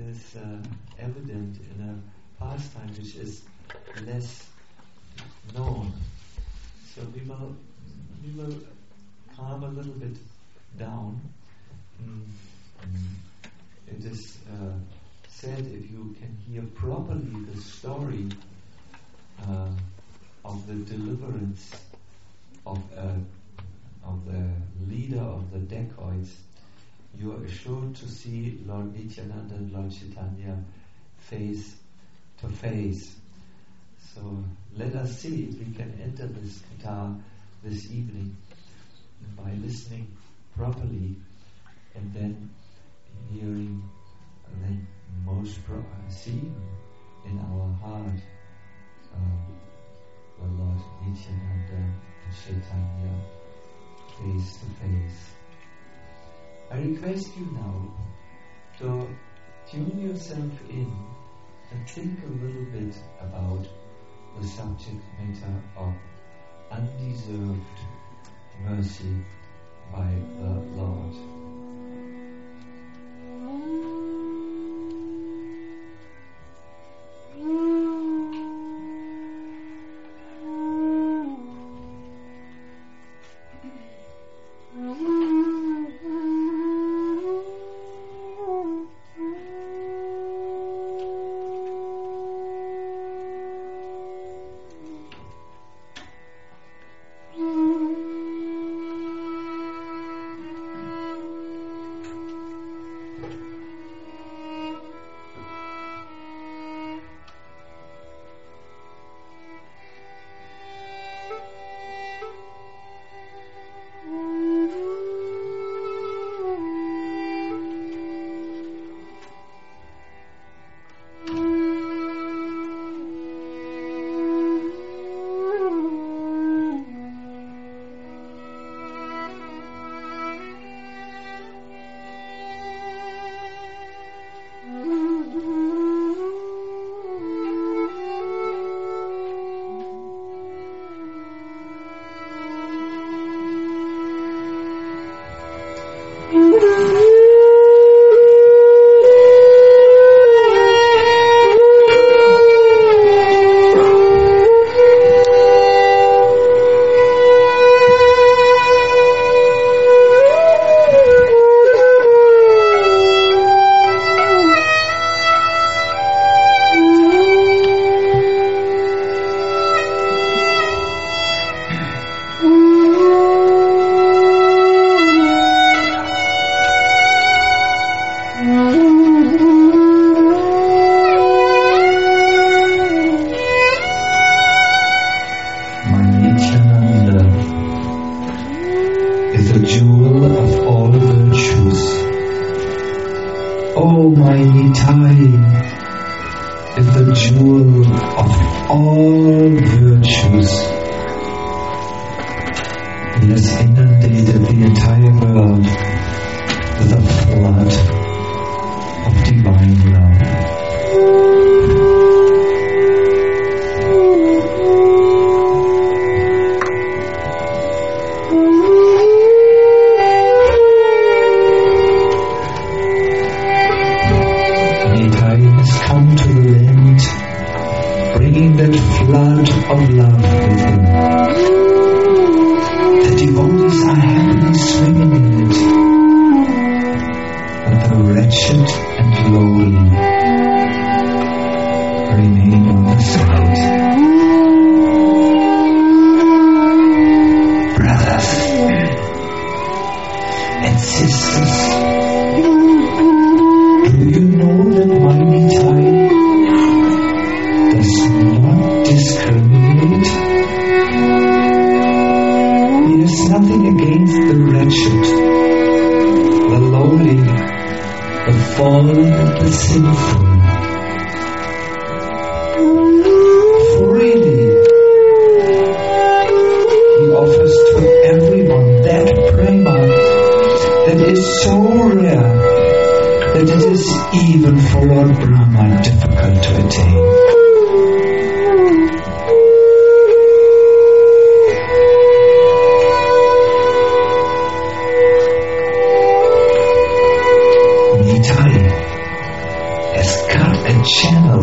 is evident in a pastime which is less known. So we will calm a little bit down. It is said, if you can hear properly the story of the deliverance of the leader of the dacoits, you are assured to see Lord Nityananda and Lord Chaitanya face to face. So let us see if we can enter this guitar this evening by listening properly and then hearing the most see in our heart the Lord Nityananda and Chaitanya face to face. I request you now to tune yourself in and think a little bit about the subject matter of undeserved mercy by the Lord.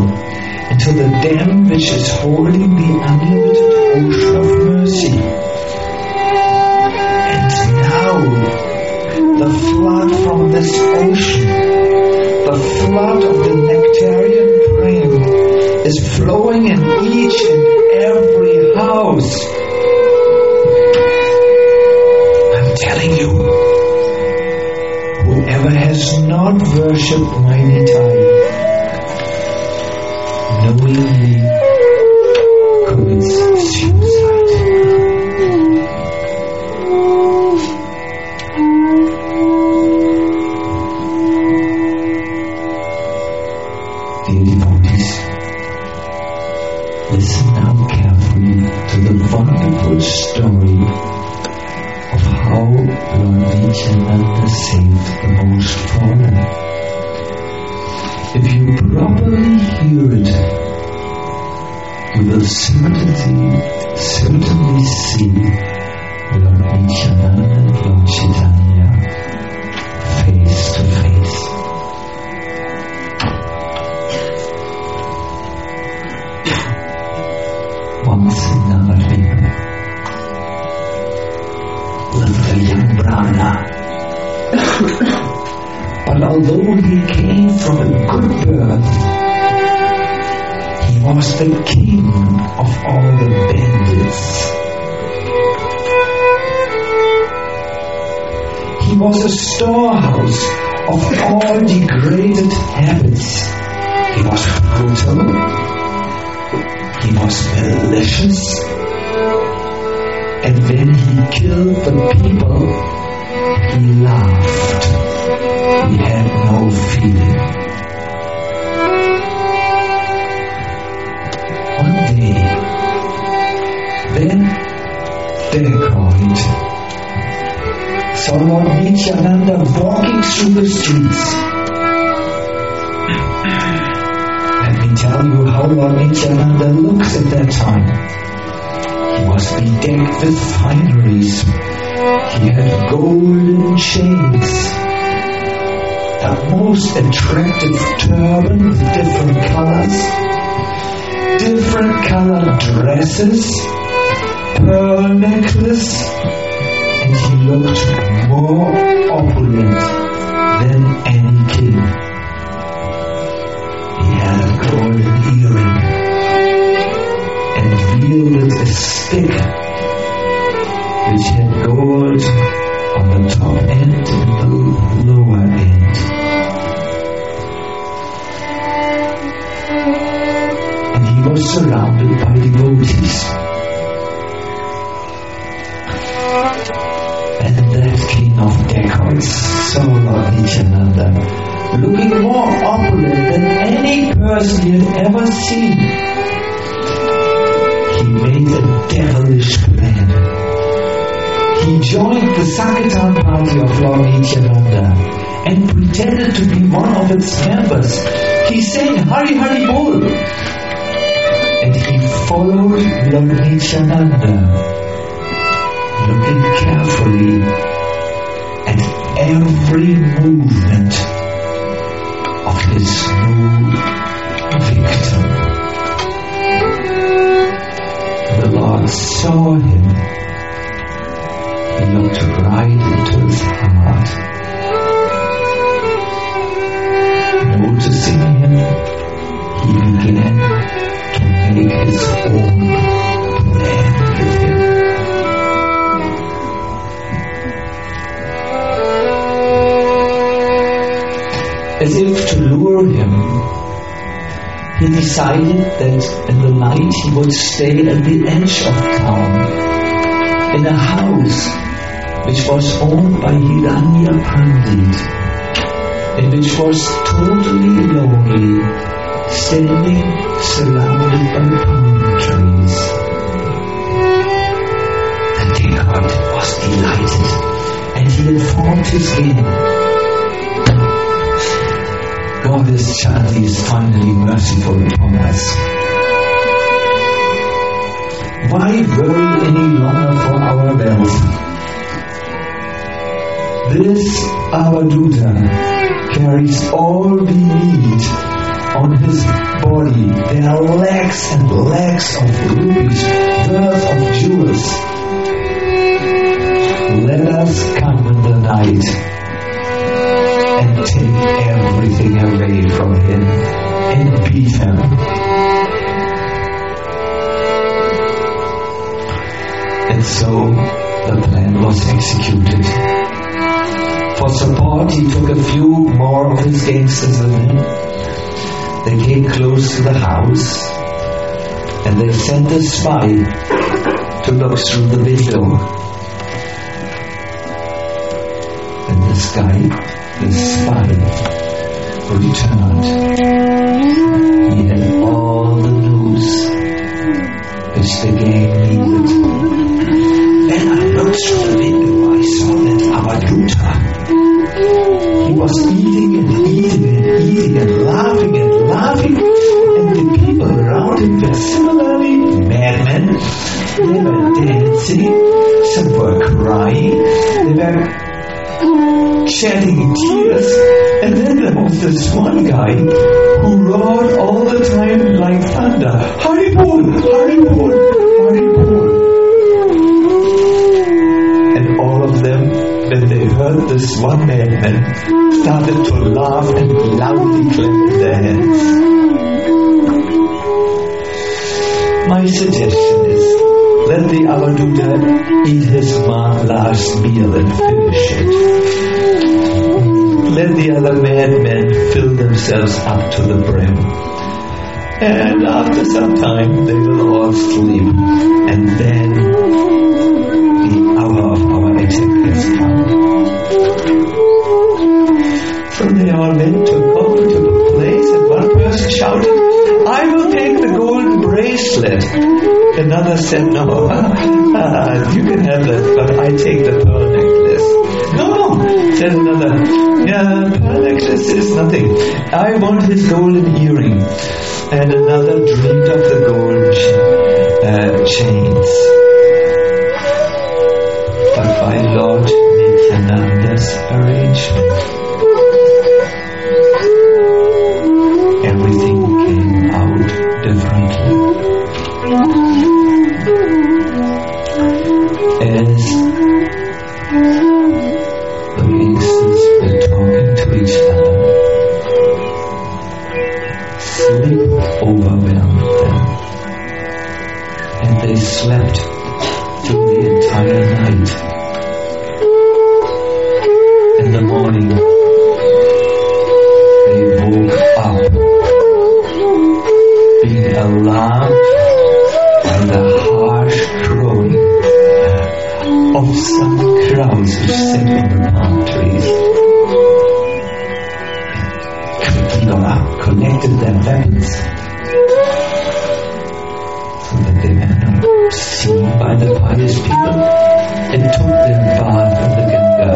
into the dam which is holding the unlimited ocean of mercy. And now, the flood from this ocean, the flood of the nectarian prem, is flowing in each and every house. I'm telling you, whoever has not worshipped my Nitai knowingly commits suicide. Dear devotees, listen now carefully to the wonderful story of how Lord Nityananda saved the most fallen. If you properly hear it, you will certainly see Lord Nityananda and Lord Chaitanya face to face. Once in Navadvipa lived a young Brahmana. But although he came from a good birth, he was the king of all the bandits. He was a storehouse of all degraded habits. He was brutal. He was malicious. And when he killed the people, he laughed. He had no feeling. One day, then Dacoit saw Lord Nityananda walking through the streets. Let me tell you how Lord Nityananda looks at that time. He was bedecked with fineries. He had golden chains, the most attractive turban with different colors, different colored dresses, pearl necklace, and he looked more opulent than any king. He had a golden earring and wielded a stick which had gold on the top end and the lower end. And he was surrounded by devotees. And that king of dacoits saw Lord Nityananda looking more opulent than any person he had ever seen. He made a devilish plan. He joined the Sankirtan party of Lord Nityananda and pretended to be one of its members. He sang Hari Hari Bol. And he followed Lord Nityananda, looking carefully at every movement of his new victim. The Lord saw him. He looked right into his heart. Noticing him, he began to make his own plan with him. As if to lure him, he decided that in the night he would stay at the edge of town, in a house which was owned by Hiranya Pandit, and which was totally lonely, standing surrounded by palm trees. The dacoit was delighted, and he informed his king. Goddess Chanti is finally merciful upon us. Why worry any longer for our wealth? This our Duda carries all we need on his body body, there are lakhs and lakhs of rupees worth of jewels. Let us come in the night and take everything away from him and beat him. And so the plan was executed. For support, he took a few more of his gangsters with him. They came close to the house, and they sent a spy to look through the window. And this guy, the spy, returned. He had all the news which the gang needed. When I looked through the window, I saw that Avaduta. He was eating and eating and eating and laughing, and the people around him were similarly madmen. They were dancing, some were crying, they were shedding tears, and then there was this one guy who roared all the time like thunder, Haripur, Haripur, Haripur. And all of them, when they heard this one madman, started to laugh and loudly clap their hands. My suggestion is, let the Avaduta eat his last meal and finish it. Let the other madmen fill themselves up to the brim. And after some time they will all sleep. And then the hour of our attack has come. So they all went to over to the place, and one person shouted, I will take the golden bracelet. Another said, no, you can have that, but I take the pearl necklace. No, said another, pearl necklace is nothing. I want his golden earring. And another dreamed of the golden chains. But by Lord Nityananda's arrangement, everything came out differently. As the gangsters were talking to each other, sleep overwhelmed them, and they slept through the entire night. In the morning, they woke up, being alarmed by the harsh crowing of some crows which sat on the palm trees. Quickly got up, collected their weapons, so that they were not seen by the pious people, and took their bath in the Ganga.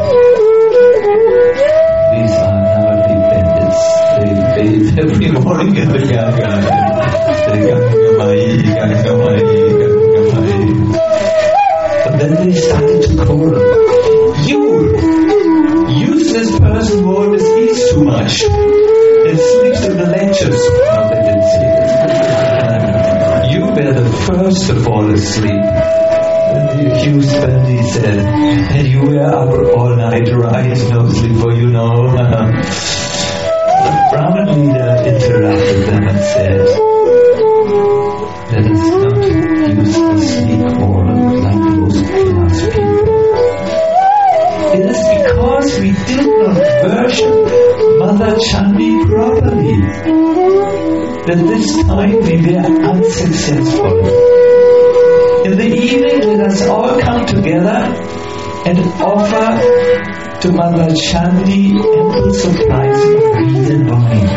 These are Navadvip bandits. They bathe every morning in the Ganga. They Ganga Mai, Ganga Mai, Ganga Mai. But then they started to quarrel. You, useless person who always eats too much and sleeps in the lectures. No, they didn't say that. You were the first to fall asleep. And the accused bandit said, and you were up all night, right? No sleep for you now. The Brahmin leader interrupted them and said, let us not uselessly quarrel like those class people. It is because we did not worship Mother Chandi properly that this time we were unsuccessful. In the evening, let us all come together and offer to Mother Chandi ample supplies of meat and wine.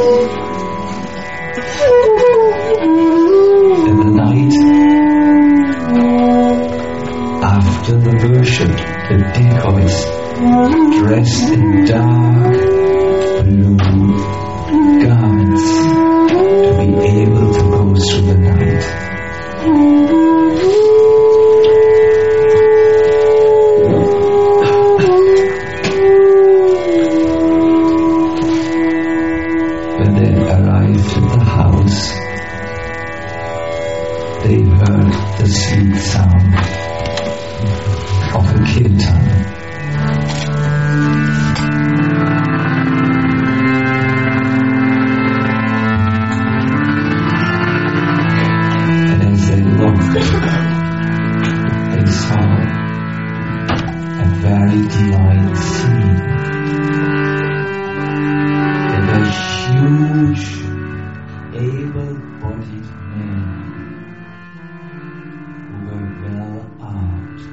In the night, after the worship, the decoys, dressed in dark blue garments, to be able to go through the night. When when they arrived at the house, they heard the sweet sound of a kirtan. And as they looked, they saw a very divine scene. There were huge, able-bodied men who were well armed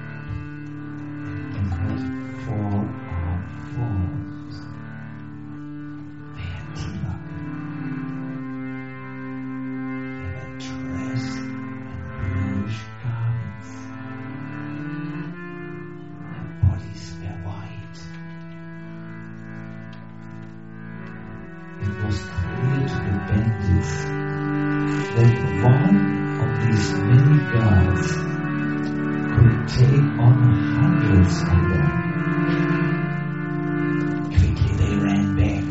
and had 4 armed forms. They had tilak. They were dressed in bluish garments. Their bodies were white. It was clear to the bandits that one of these many guards could take on hundreds of them. Quickly they ran back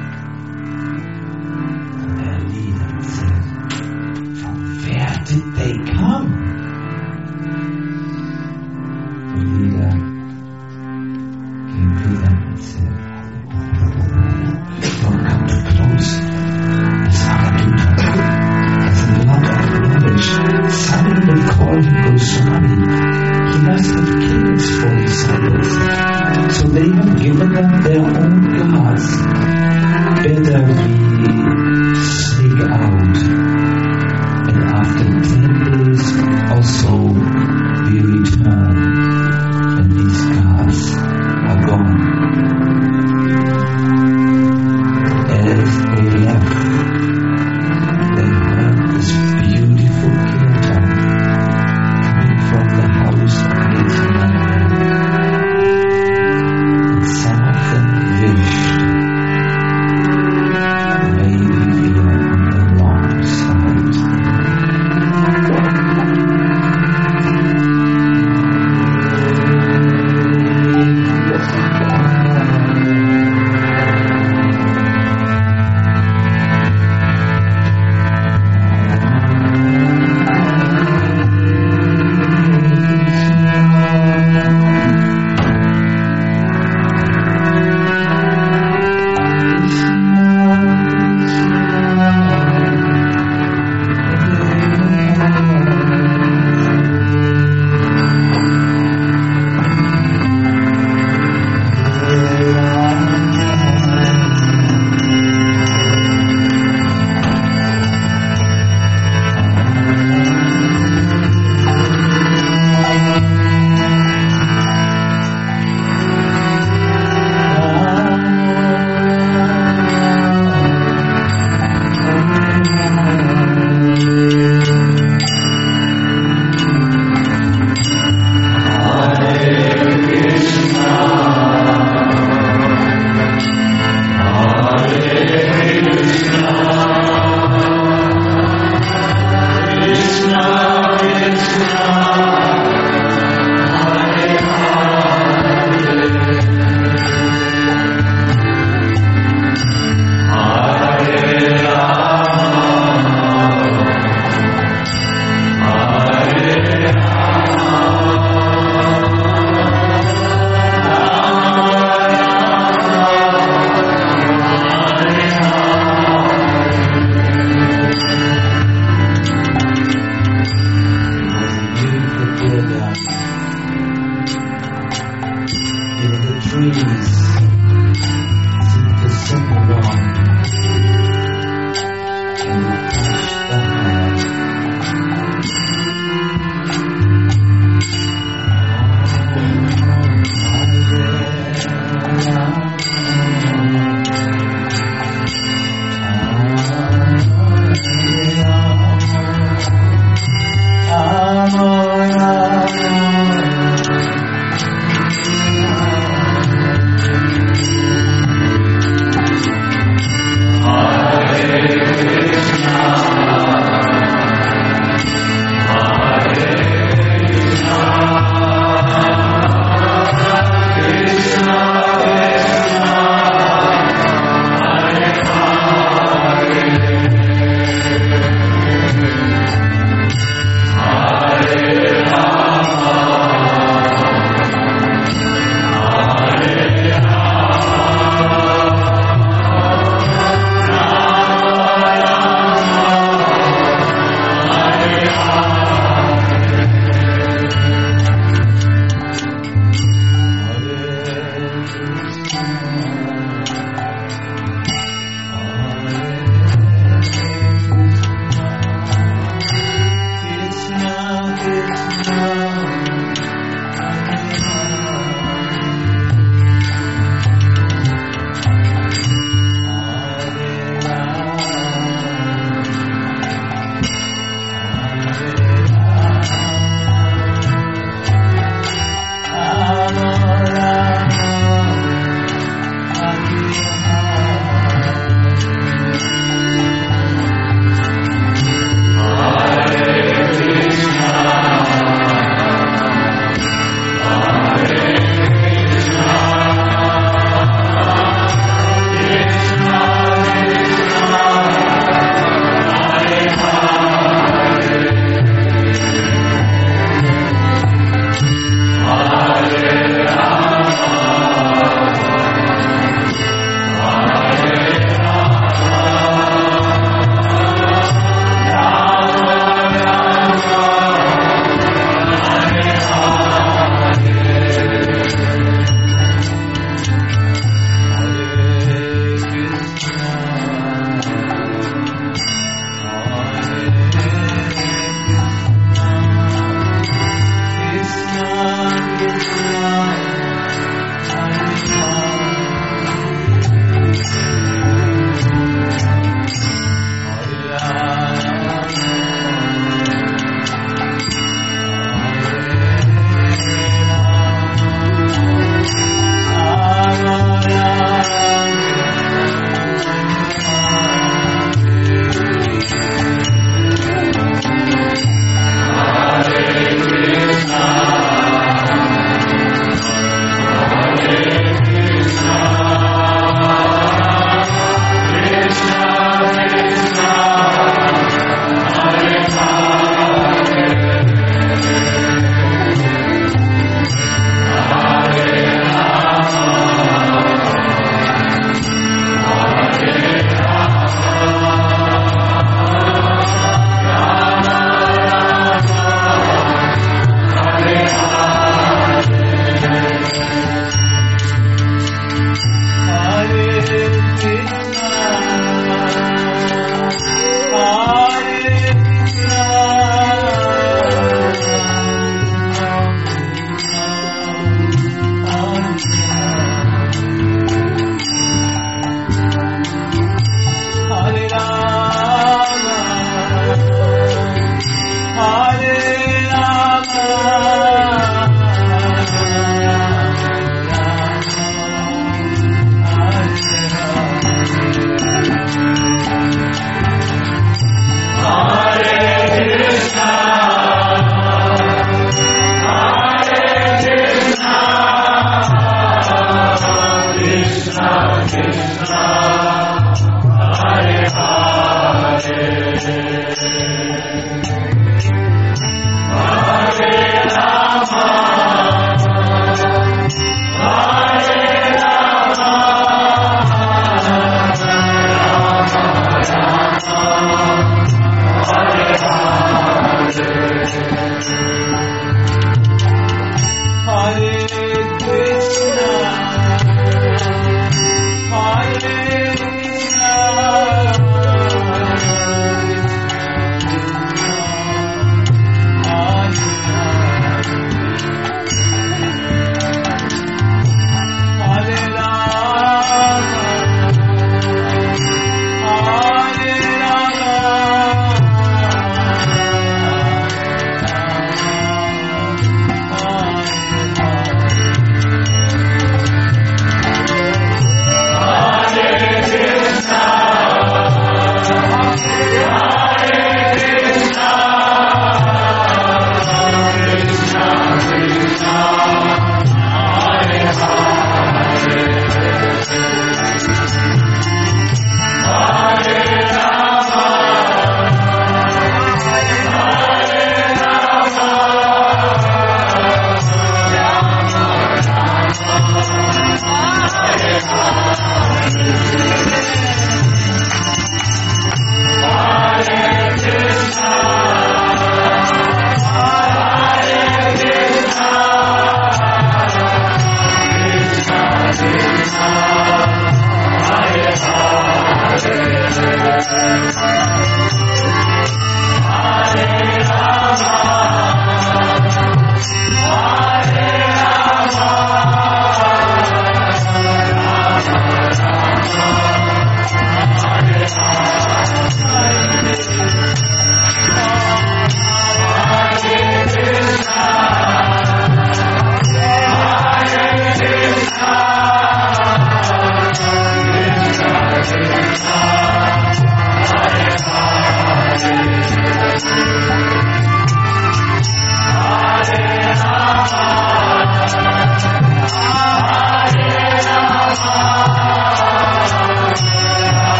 to their leader and said, "From where did they come?" The leader came to them and said, "Don't come too close. Zarathustra has a lot of knowledge. Suddenly called him Goswami. He must have killed his 4 disciples. So they have given them their own guards. Better we sneak out. And after 10 days or so, we return. And these guards are gone." As they left, they heard this beautiful kirtan coming from the house of Nityananda. And some of them wished, maybe we are on the wrong side.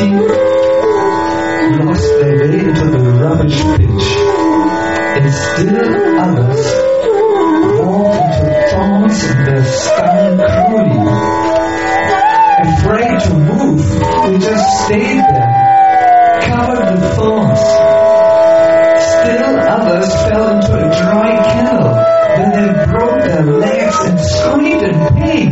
plenty lost their way into the rubbish pitch, and still others walked into thorns and were stung cruelly. Afraid to move, they just stayed there, covered with thorns. Still others fell into a dry kennel where they broke their legs and screamed in pain.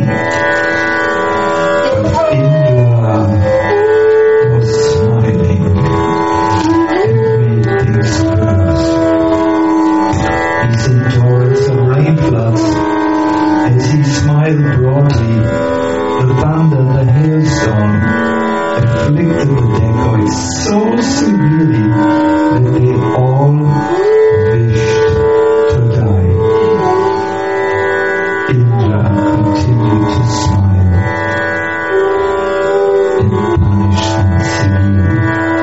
But Indra was smiling and made things worse. He sent torrents of rain floods. As he smiled broadly, the thunder, the hailstorm, afflicted the dacoits so severely that they all wished to die. Indra continued to smile and punish them severely.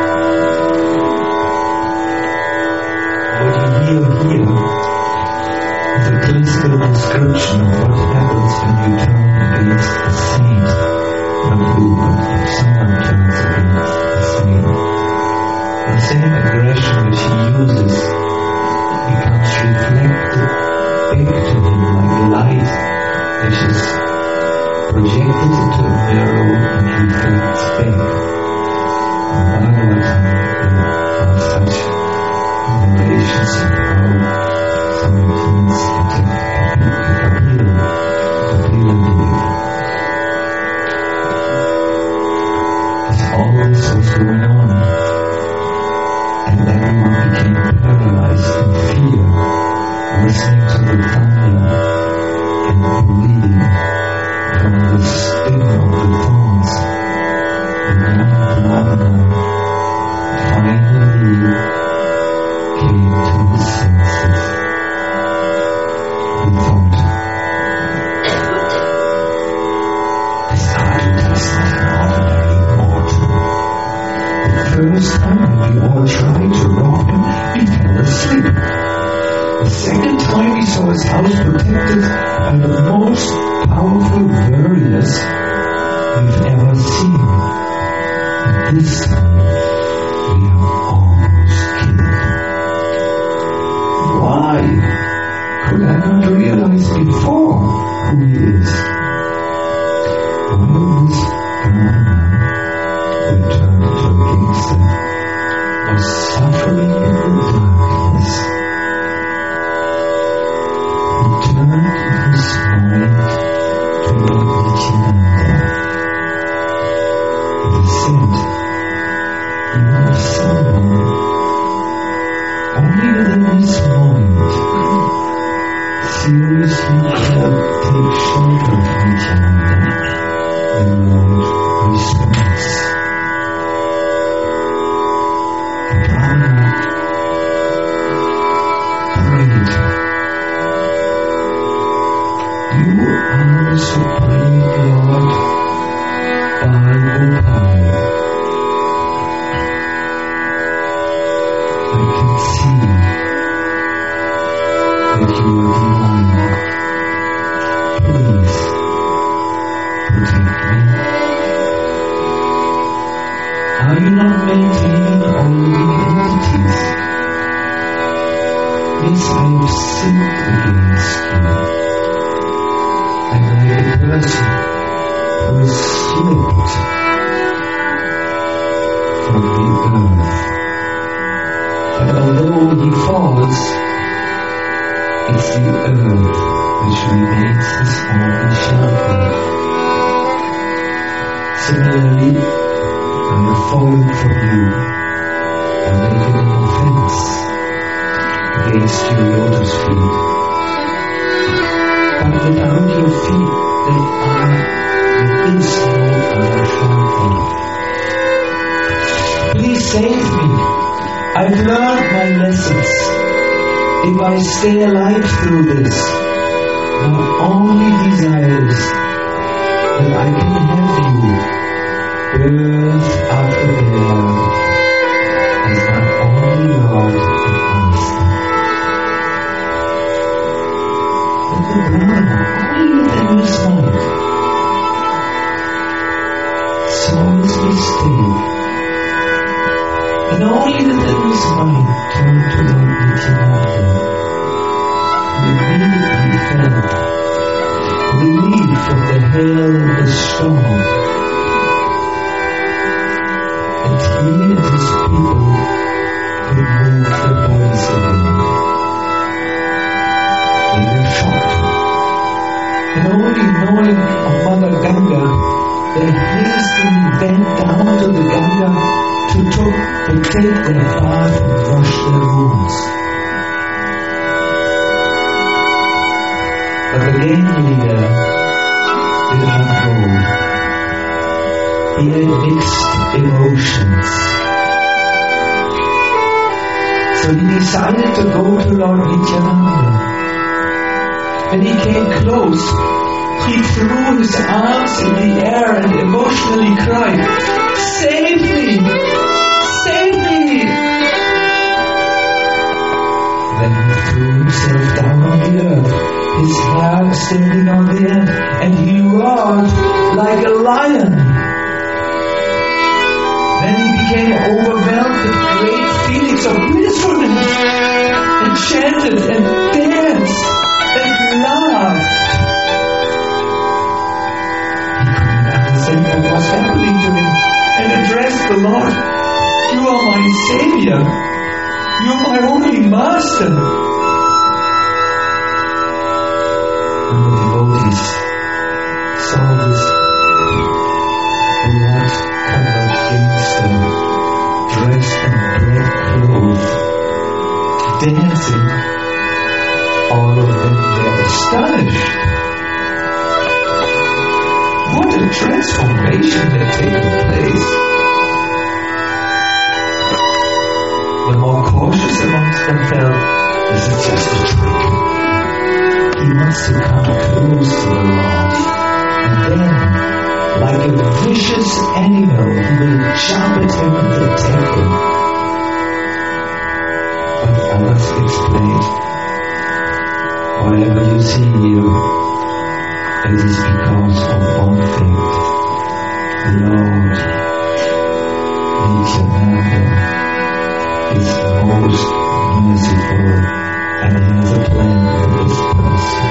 What you hear here is a classical description of what happens when you turn against a saint. Not who, but if someone turns against a saint. The same aggression which he uses becomes reflected back to him like a light which is projected into a mirror and reflects back. In Bhagavatam there are such narrations of how someone turns into Kapila all this was going on, and everyone became paralyzed in fear, listening to the thunder and bleeding from the sting of the thorns. And then Brahma finally came to his senses. He thought, this idol does not an ordinary mortal. The first time we all tried to rob him, he fell asleep. The second time we saw his house protected by the most powerful warriors we've ever seen. And this time we are almost killed. Why could I not realize before who he is? While this Brahmana who turned into a gangster was suffering in the darkness, he turned his mind to Lord Nityananda. He said, "You are someone only within his mind seriously cannot take shelter of Nityananda." The Lord responds. The Brahmana prayed, "You are the Supreme Lord, Bal-Gopal. I can see that you are divine. Please protect me. Are you not maintaining all living entities? Yes, I have sinned against you. I'm like a person who has slipped from the earth. And although he falls, it's the earth which remains his only shelter. Similarly, I have fallen from you and making an offense against your lotus feet. But without your feet, there is no other shelter. Please save me. I've learned my lessons. If I stay alive through this, my only desire is that I can have you, birth after birth, as my only Lord and Master." But the Brahmana, only within his mind, saw his mistake And only then his mind turned to Lord Nityananda. He immediately felt relief from the hail and the storm. And he and his people could move their bodies again. They were shocked. And only knowing of Mother Ganga, they hastily bent down to the Ganga to take their bath and wash their wounds. But the gang leader did not go. He had mixed emotions. So he decided to go to Lord Nityananda. When he came close, he threw his arms in the air and emotionally cried, "Save me! Save me!" Then he threw himself down on the earth, his hair standing on the end, and he roared like a lion. Then he became overwhelmed with great feelings of blissfulness, and chanted and danced and laughed. What was happening to him, and addressed the Lord, "You are my Savior. You are my only Master." And the devotees saw this blood-covered gangster dressed in black clothes, dancing. All of them were astonished. What a transformation had taken place. The more cautious amongst them felt, "This is just a trick. He wants to come close to the Lord. And then, like a vicious animal, he will jump at him and attack him." But others explained, "Whatever you see here, it is because of one thing. Lord Nityananda is most merciful and has a plan for this person."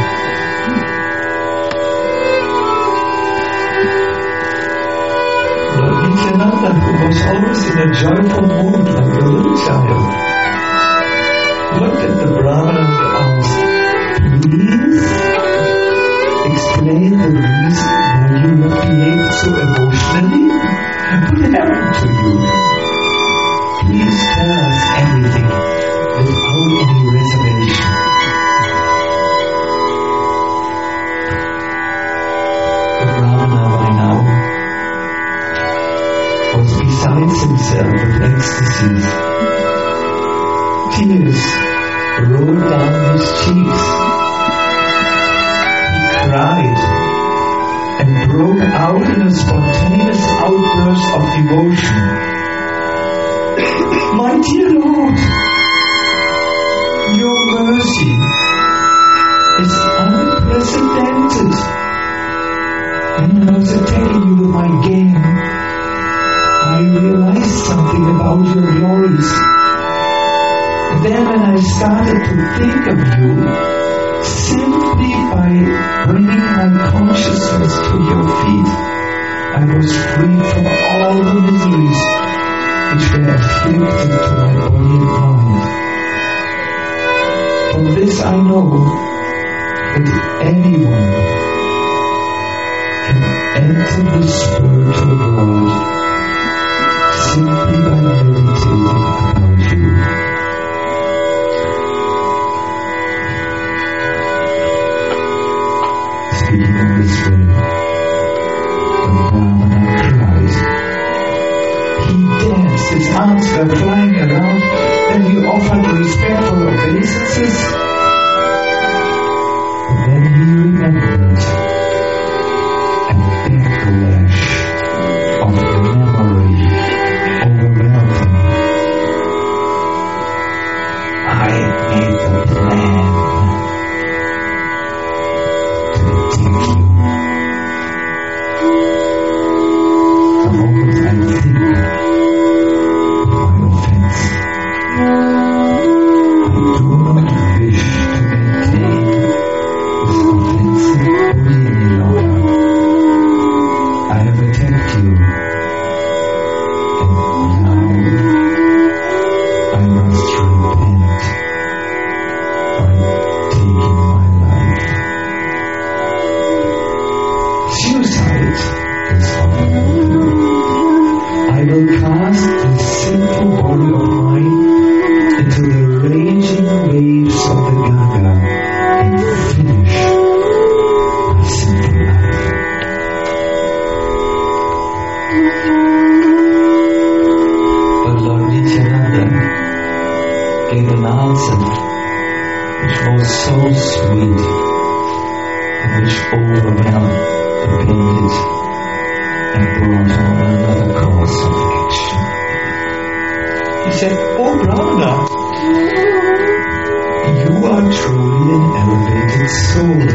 Lord Nityananda, who was always in a joyful mood like a little child, looked at the Brahmana and asked, "Please explain the reason why you have behaved so emotionally? What happened to you? Please tell us everything without any reservation." The Brahmana by now was besides himself with ecstasy. Tears rolled down his cheeks. Cried and broke out in a spontaneous outburst of devotion. "My dear Lord, your mercy is unprecedented. When I was attacking you with my game, I realized something about your glories. And then when I started to think of you, simply by bringing my consciousness to your feet, I was freed from all the miseries which were afflicted to my body and mind. From this I know that anyone can enter the spiritual world simply by meditating about you." Speaking in this way, the Brahmana cried. He danced, his arms were flying around, then he offered respectful obeisances. And then he remembered, and backlash of memory overwhelmed him. "I made the plan to take you. The moment I think my But Lord Nityananda gave an answer which was so sweet and which overwhelmed the bandit and brought on another course of action. He said, "Oh Brahmana, you are truly an elevated soul.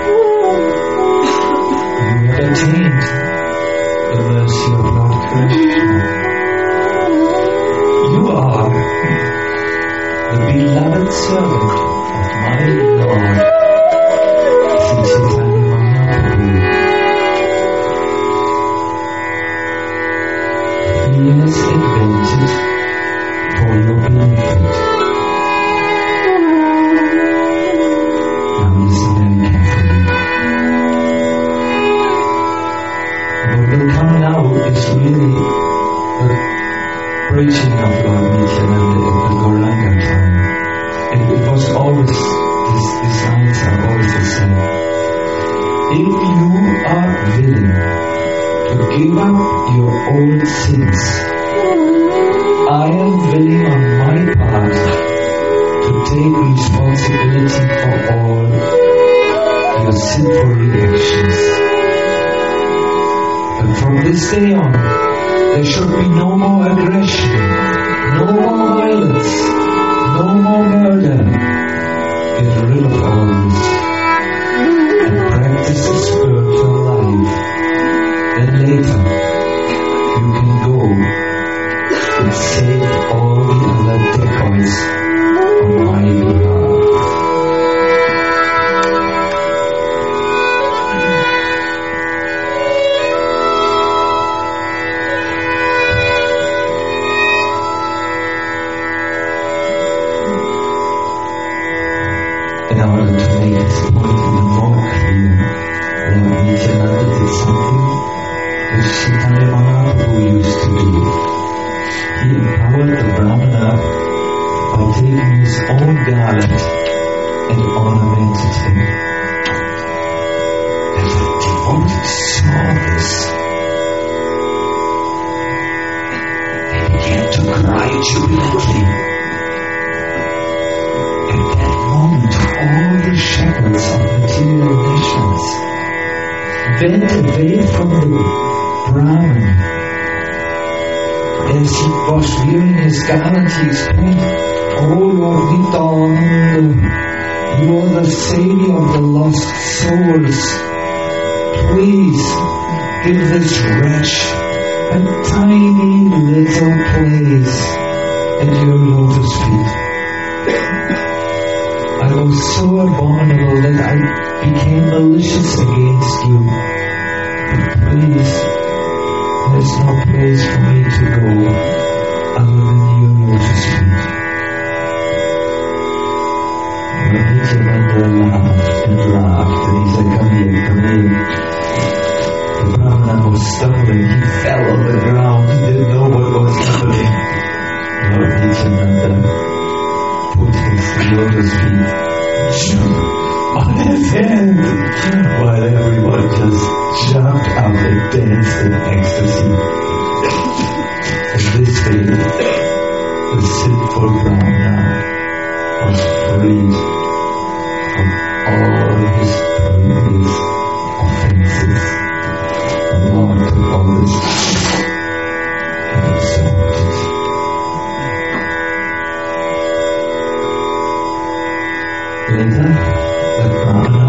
You have attained the mercy of Lord Krishna. You are the beloved servant of my Lord, Sri Chaitanya Mahaprabhu. He has invented for your benefit." Now listen very carefully. What will come now is really the preaching of Lord Nityananda at the Gauranga time. And it was always, these lines are always the same. If you are willing to give up your old sins, I am willing on my part to take responsibility for all your sinful reactions. But from this day on, there should be no more aggression, no more violence, no more murder. Get rid of all this and practice the spiritual life. Then later, you can go and save all the other decoys on my behalf. In order to make this point even more clear, Lord Nityananda did something which Chaitanya Mahaprabhu used to do. He empowered the Brahmana by taking his own garland and ornamented him. And the devotee saw this and began to cry jubilantly. At that moment, all the shackles of material nations went away from the Brahman. As he was wearing his garment, he explained, "Oh Lord Nityananda, you are the savior of the lost souls. Please give this wretch a tiny little place at your lotus feet. I was so abominable that I became malicious against you. But please, there's no place for me to go other than your lotus feet." Lord Nityananda laughed and laughed, and he said, "Come here, come here." The Brahmana was stumbling, he fell on the ground, he didn't know what was happening. Lord Nityananda put his lotus feet on his head, while everyone just jumped up and danced in ecstasy. And this way, the sinful Brahmana was freed from all his previous offenses. The Lord took all this and absorbed it. Later, the Brahmana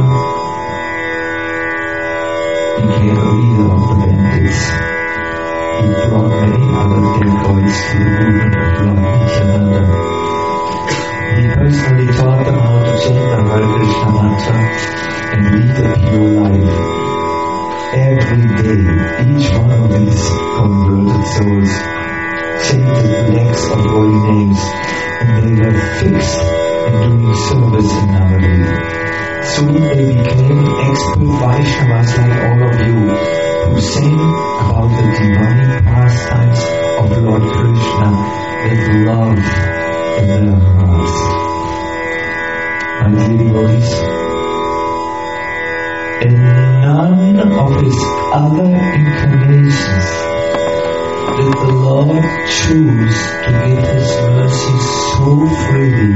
became a leader of the bandits. He brought many other decoys to the movement of Lord Nityananda. He personally taught them how to chant the Hare Krishna mantra and lead a pure life. Every day, each one of these converted souls chanted lakhs of holy names, and they were fixed in doing service in Navadvip. Soon they became expert Vaishnavas like all of you, who sang about the divine pastimes of Lord Krishna with love in their hearts. My dear devotees, in none of his other incarnations did the Lord choose to give His mercy so freely.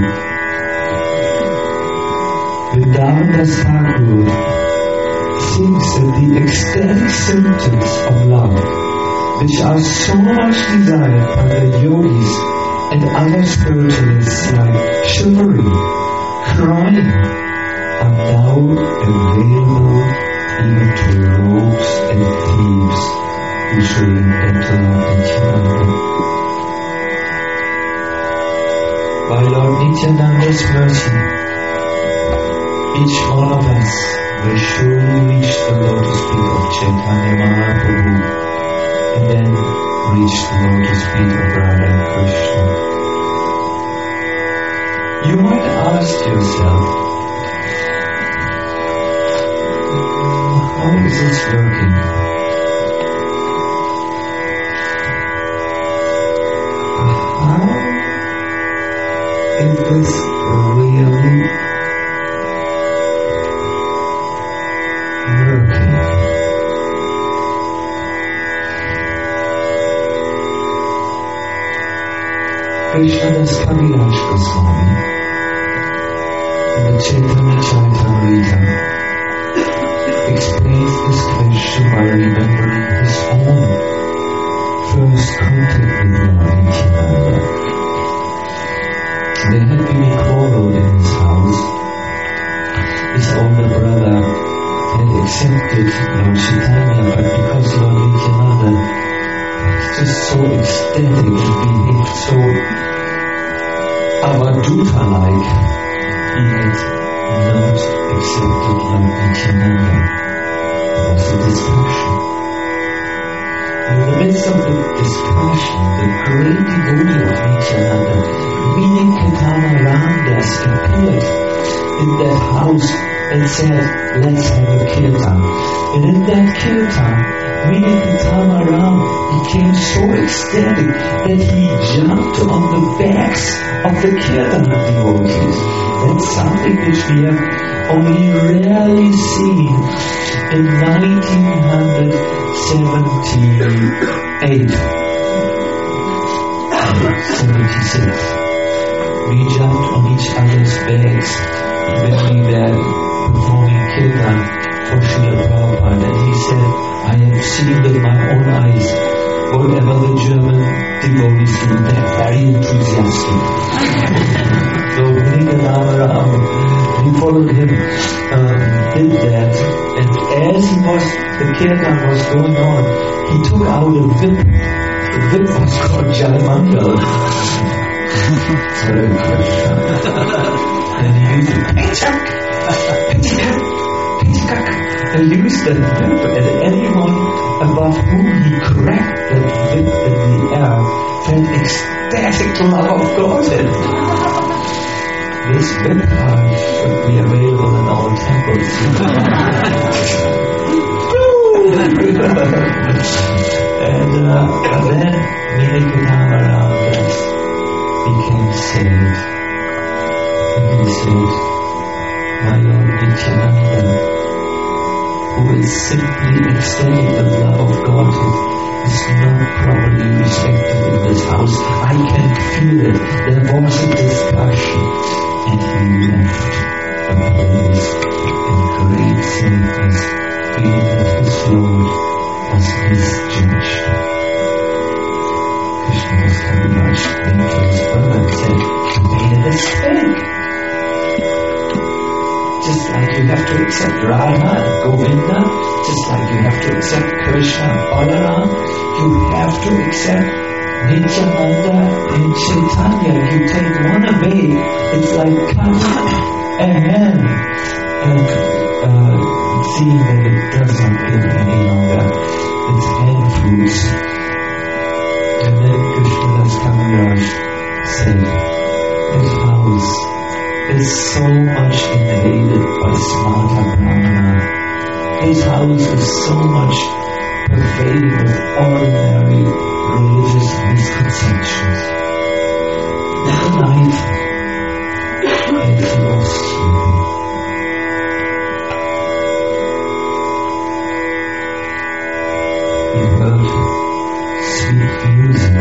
Vrindavan Das Thakur thinks that the ecstatic symptoms of love, which are so much desired by the yogis and other spiritualists like chivalry, crying, are now available even to rogues and thieves who surrender Lord Nityananda. By Lord Nityananda's mercy, each one of us will surely reach the lotus feet of Chaitanya Mahaprabhu and then reach the lotus feet of Radha and Krishna. You might ask yourself, how is this working? How is this really working? Krishnadas Kaviraj Goswami in the Chaitanya Charitamrita explains this question by remembering his own first contact with Lord Nityananda. There had been a quarrel in his house. His older brother had accepted Lord Chaitanya, but because Lord Nityananda was just so ecstatic and behaved so Avaduta-like, he had not accepted Lord Nityananda. There was a discussion. In the midst of the discussion, the great devotee of Nityananda, Minikatama Ramdas, appeared in that house and said, let's have a kirtan. And in that kirtan, Minikatama Ram became so ecstatic that he jumped on the backs of the kirtan devotees. That's something which we have only rarely seen in 1978 and 76. We jumped on each other's backs when we were performing kirtan for Srila Prabhupada, and he said, I have seen with my own eyes whatever the German devotees do, they're very enthusiastic. So we followed him, did that, and as the kirtan was going on, he took out a whip. The whip was called Jai Mangal. And he used it, and used that whip, and anyone above whom he cracked that whip in the air felt ecstatic love of God. This whip should be available in our temples. And then Minikatama Ramdas became saved. And he said, my Lord Nityananda, who is simply extending the love of God, is not properly respected in this house. I can feel it. There was a discussion, and he left the place in great sadness, feeling that his Lord was misjudged. Krishnadas Kaviraj went to his brother and said, you made a mistake. Just like you have to accept Radha and Govinda, just like you have to accept Krishna and Balaram, you have to accept Nityananda and Chaitanya. You take one away, it's like cutting a hand and seeing that it does not give any longer its hand fruits. And then Krishnadas Kaviraj said, his house is so much invaded by Smarta Brahmana. His house is so much pervaded with ordinary religious misconceptions. That night, as he was sleeping, he heard sweet music.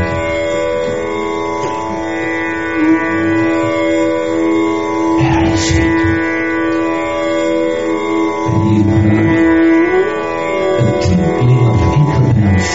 Very sweet. And he heard the tinkling of ankle bells.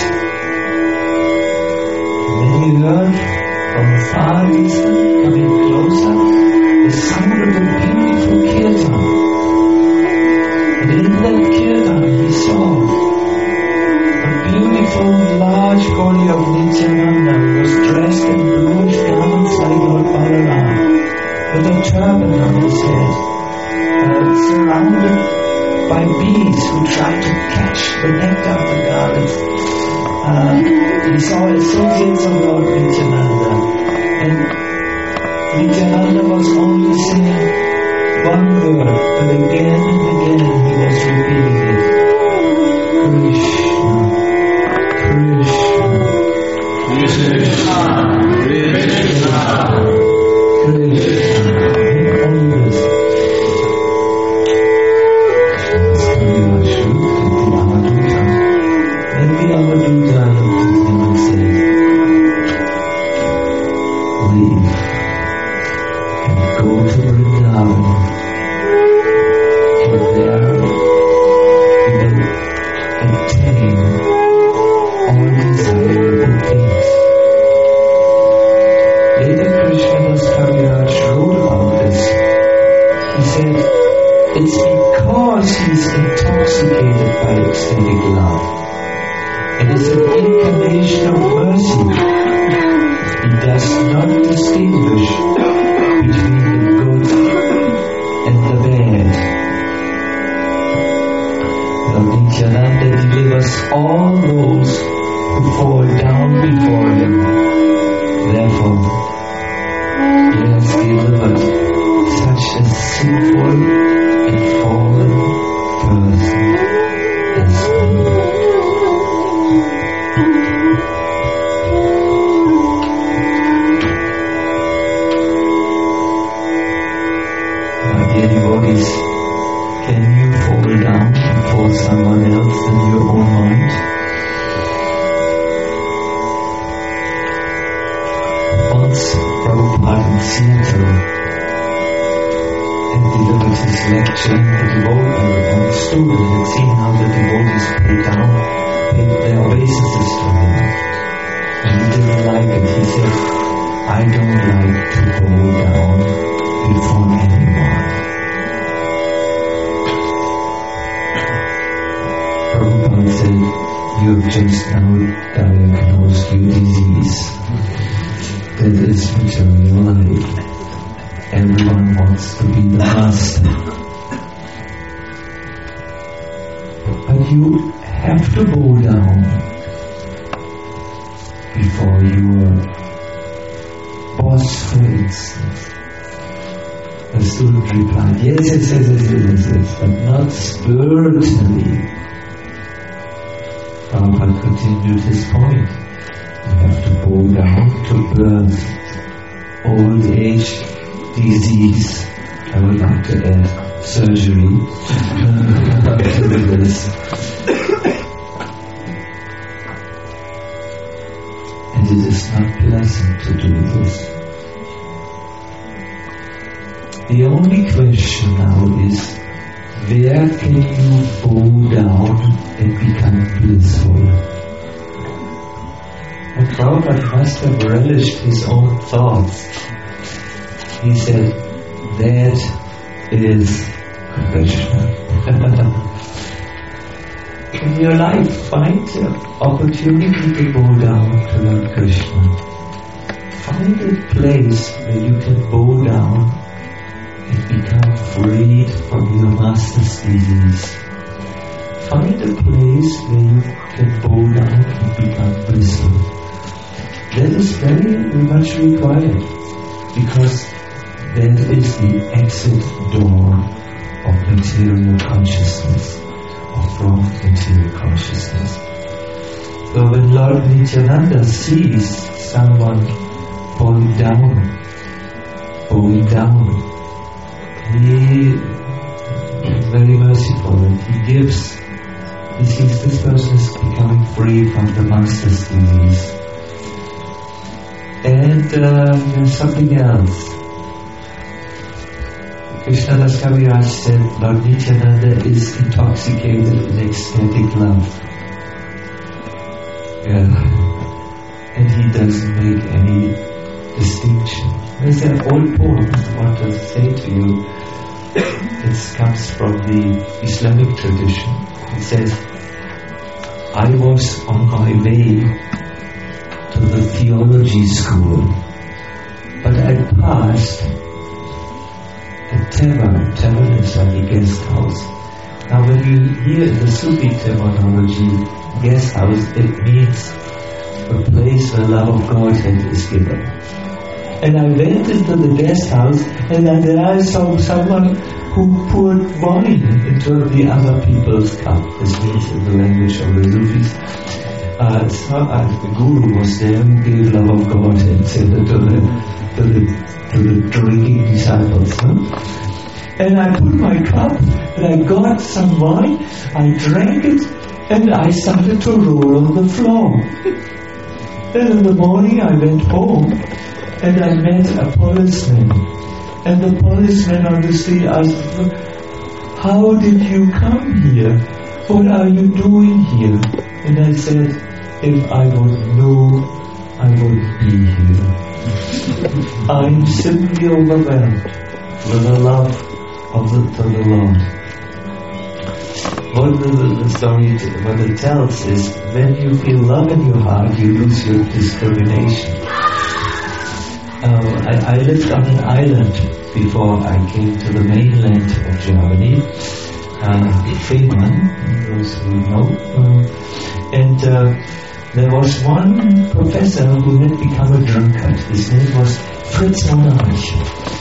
And then he heard from the far distance, coming closer, the sound of a beautiful kirtan. And in that kirtan he saw a beautiful large body of Nityananda who was dressed in bluish garments like Lord Balaram, with a turban on his head, surrounded by bees who tried to catch the nectar of the gardens. He saw associates of Lord Nityananda, and Nityananda was only saying one word, but again and again he was repeating it. Krishna, Krishna, Krishna, Krishna. Always. Then the Avaduta looked at him and said, leave and go to Vrindavan. For there you will attain all desirable things. Later Krishnadas Kaviraj wrote about this. He said, it's because he's intoxicated by ecstatic love. It is an incarnation of mercy. He does not distinguish between the good and the bad. Lord Nityananda delivers all those who fall down before him. Therefore, he has delivered such a sinful and fallen person as me. My dear devotees, can you fall down before someone else in your own mind? Once Prabhupada in Seattle had delivered his lecture, the devotees on the student had seen how the devotees paid their obeisances to him. And he didn't like it. He said, I don't like to bow down before anyone. Prabhupada said, you have just now diagnosed your disease. That is material life. Everyone wants to be the master. But you have to bow down before your boss, for instance. The student replied, yes, but not spiritually. Prabhupada continued his point. You have to bow down to birth, old age, disease. I would like to add surgery to this. And it is not pleasant to do this. The only question now is, where can you bow down and become blissful? And Prabhupada must have relished his own thoughts. He said, that is Krishna. In your life, find the opportunity to bow down to Lord Krishna. Find a place where you can bow down and become freed from your master's disease. Find a place where you can bow down and become blissful. That is very much required, because that is the exit door of material consciousness, of wrong material consciousness. So when Lord Nityananda sees someone bowing down, he is very merciful and he sees this person is becoming free from the master's disease. And there's something else. Krishnadas Kaviraj said Lord Nityananda is intoxicated in ecstatic love. And he doesn't make any distinction. There's an old poem I want to say to you. It comes from the Islamic tradition. It says, I was on my way to the theology school, but I passed a tavern is like a guest house. Now when you hear the Sufi terminology, guest house, it means a place where love of Godhead is given. And I went into the guest house, and then I saw someone who poured wine into the other people's cup. This means in the language of the Sufis. The guru was there who gave love of Godhead to the drinking disciples. And I put my cup, and I got some wine, I drank it, and I started to roll on the floor. Then in the morning I went home, and I met a policeman. And the policeman on the street asked me, how did you come here? What are you doing here? And I said, if I would know, I would be here. I'm simply overwhelmed with the love of the Lord. What the story, what it tells is, when you feel love in your heart, you lose your discrimination. I lived on an island before I came to the mainland of Germany, Fehmarn, those who know. And there was one professor who had become a drunkard. His name was Fritz Monarch.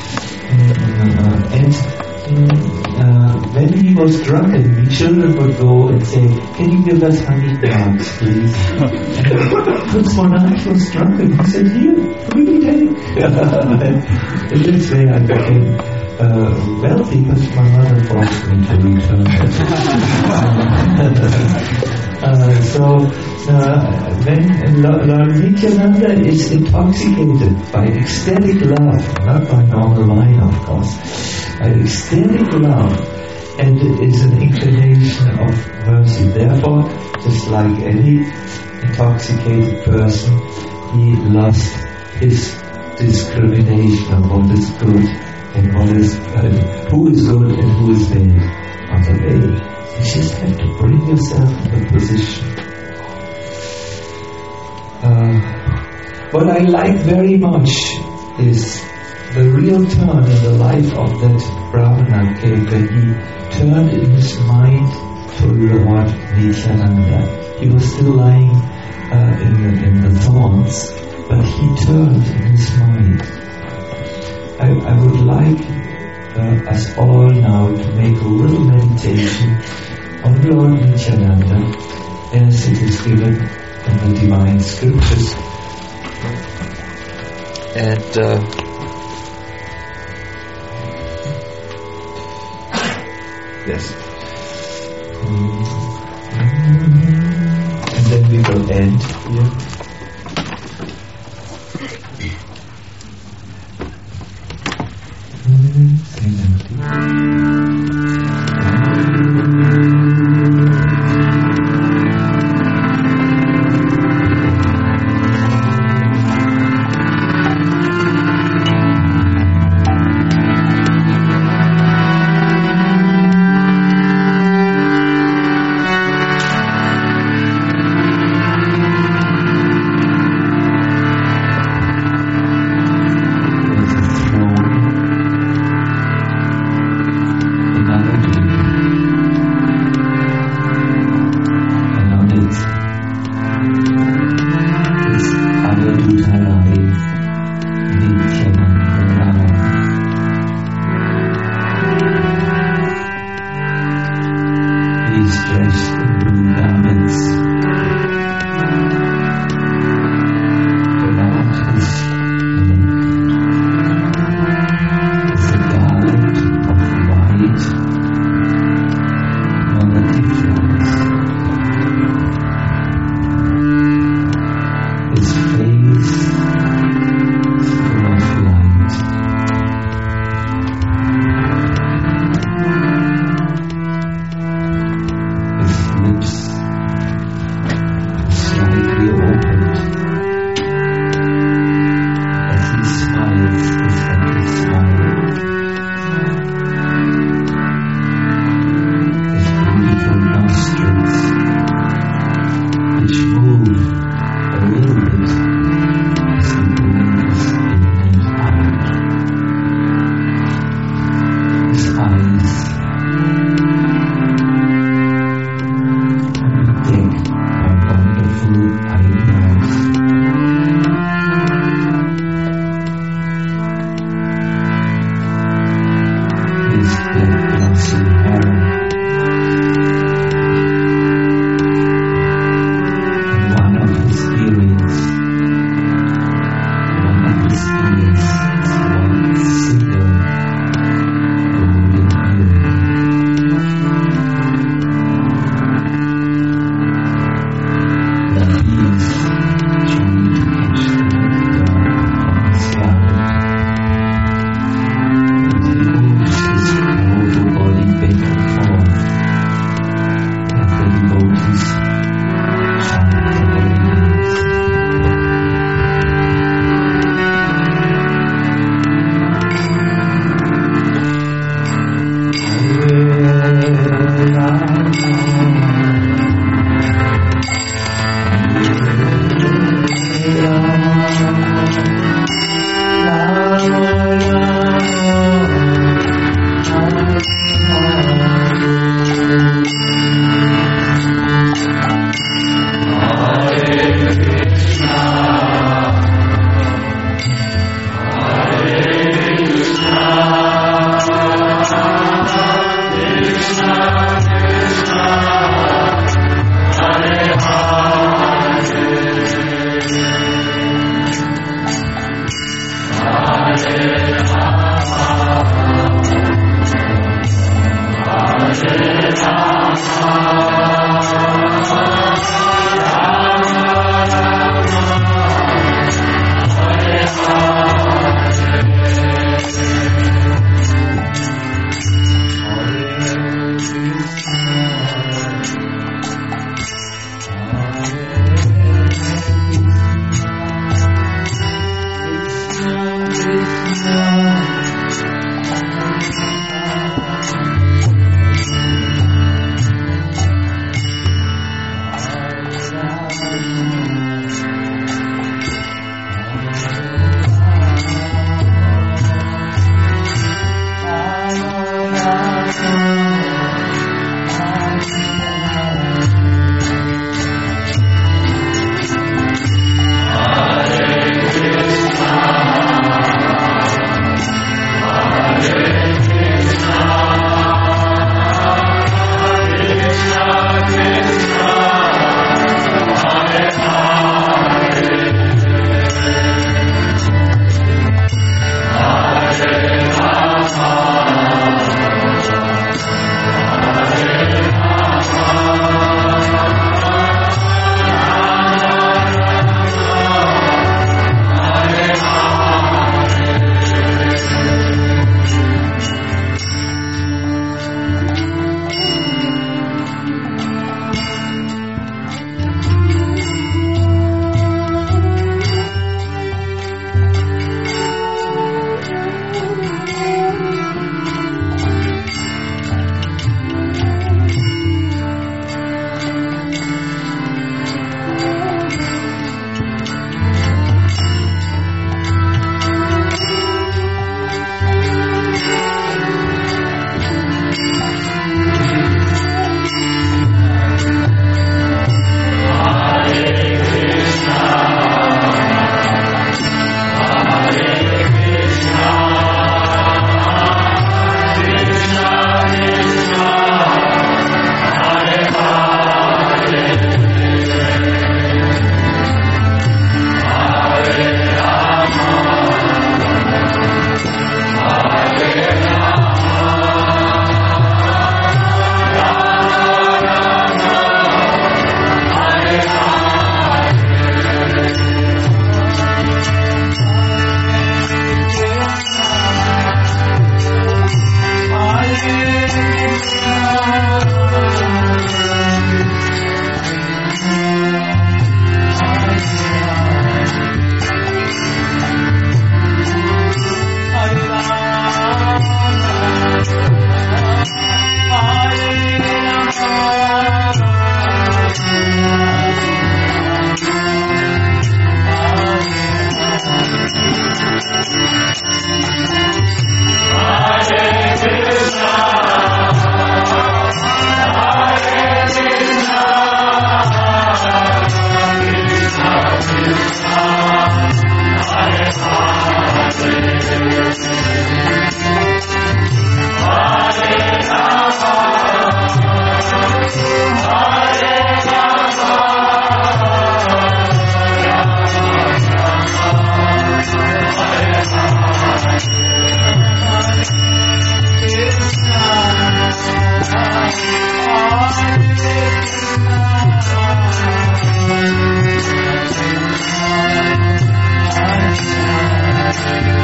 When he was drunken, the children would go and say, can you give us honey dogs, please? Fritz Monarch was drunken. He said, here, really take. In this way I became wealthy, but my mother forced me to return. When Lord Nityananda is intoxicated by ecstatic love, not by normal wine of course, by ecstatic love, and it is an inclination of mercy. Therefore, just like any intoxicated person, he lost his discrimination of what is good and what is who is good and who is bad on the way. You just have to bring yourself in a position. What I like very much is the real turn in the life of that Brahmana came when he turned in his mind to Lord Nityananda. He was still lying in the thorns, but he turned in his mind. I would like us all now to make a little meditation on Lord Nityananda as it is given in the divine scriptures. And yes. And then we will end here.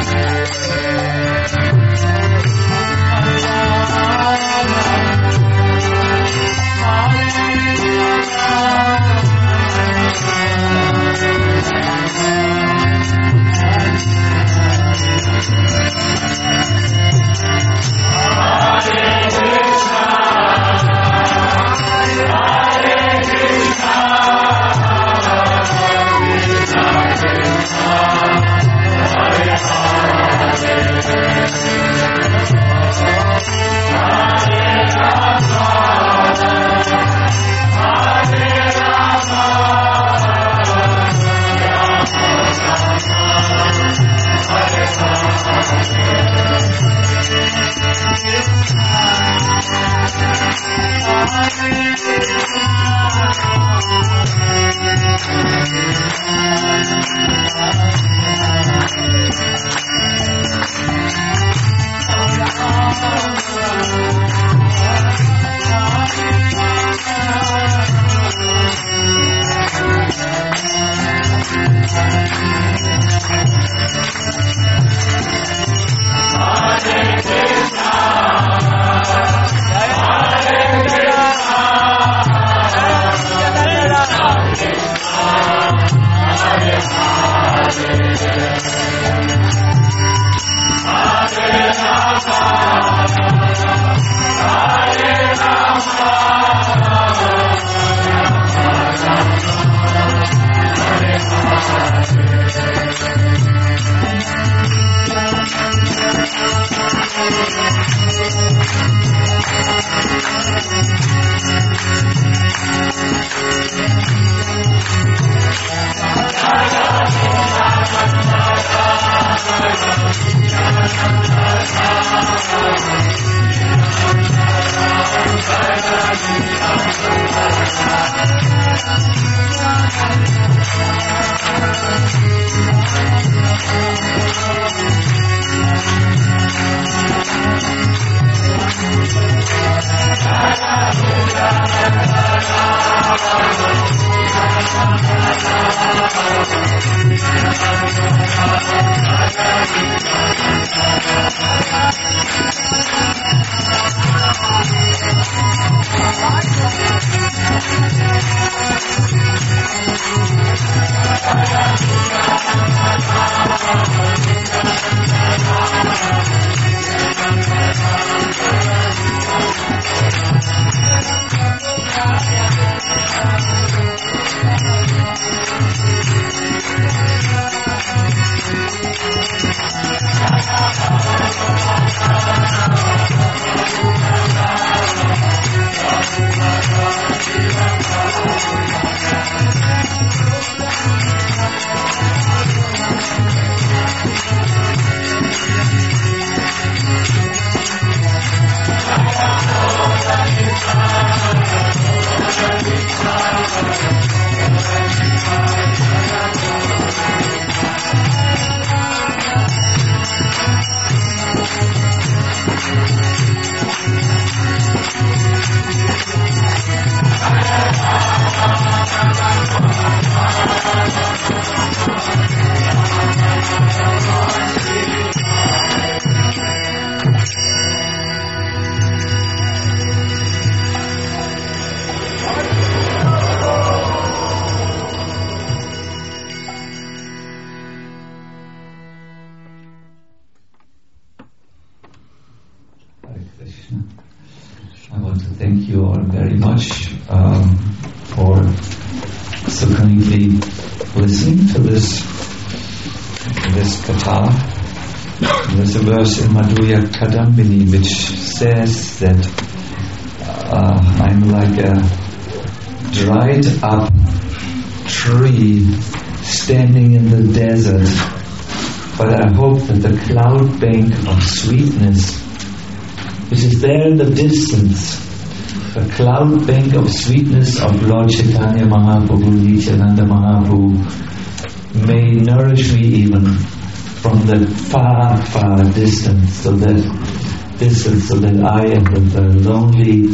I want to thank you all very much for so kindly listening to this katha. There's a verse in Madhurya Kadambini which says that I'm like a dried up tree standing in the desert, but I hope that the cloud bank of sweetness which is there in the distance, the cloud bank of sweetness of Lord Chaitanya Mahaprabhu, Nityananda Mahaprabhu, may nourish me even from the far, far distance, so that I am the lonely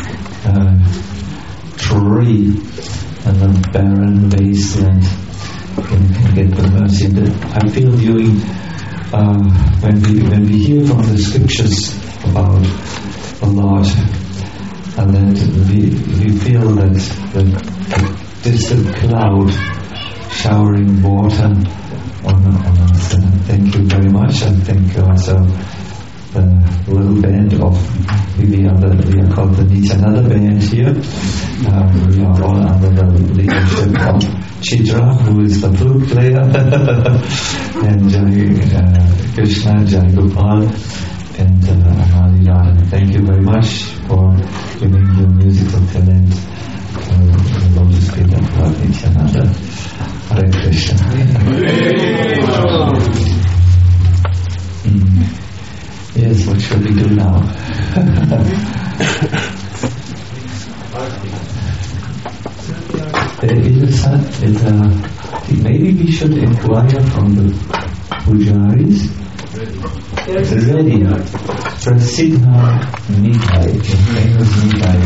tree and the barren wasteland can get the mercy. I feel during when we hear from the scriptures about the Lord, and then we feel that there's a cloud showering water on us. Thank you very much, and thank you also the little band of we are called the Nityananda band here. We are all under the leadership of Chitra, who is the flute player, and Jai Krishna, Jai Gopal, and Anali. Thank you very much for giving your musical talent to the Lotus Feet of Lord Nityananda. Hare Krishna. Yes, what shall we do now? Maybe we should inquire from the pujaris. Ready. Prasiddha Nitai, the famous Nitai.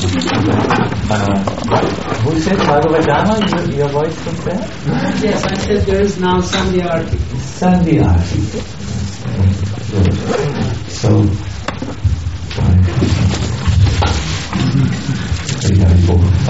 Who said Bhagavadama? Your voice was there? Yes, I said there is now Sandhya Arti. Sandhya Arti. So, very helpful.